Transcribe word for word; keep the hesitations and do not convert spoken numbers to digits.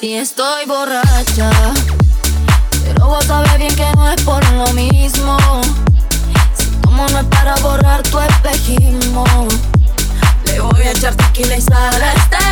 Y estoy borracha, pero vos sabés bien que no es por lo mismo. Si tomo no es para borrar tu espejismo. Le voy a echar tequila y sal a esta